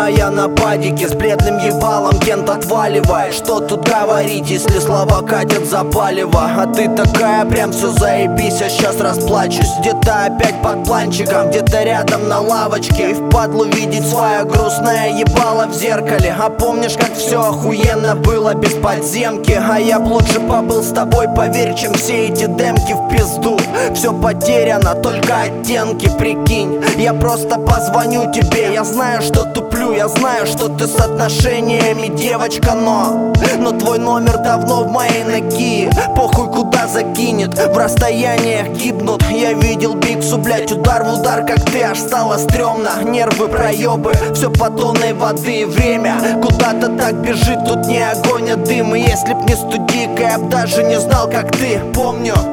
я на падике с бледным ебалом Кент отваливает. Что тут говорить, если слова катят за палево? А ты такая, прям все заебись, а сейчас расплачусь. Где-то опять под планчиком, где-то рядом на лавочке. И впадлу видеть свое грустное ебало в зеркале. А помнишь, как все охуенно было без подземки? А я б лучше побыл с тобой, поверь, чем все эти демки в пизду. Все потеряно, только оттенки, прикинь. Я просто позвоню тебе. Я знаю, что туплю, я знаю, что ты с отношениями, девочка, но твой номер давно в моей ноги. Похуй, куда закинет, в расстояниях гибнут. Я видел Биксу, блять, удар в удар, как ты, аж стало стрёмно. Нервы, проебы, все по тонной воды. Время куда-то так бежит, тут не огонь, а дым. И если б не студийка, я б даже не знал, как ты, помню.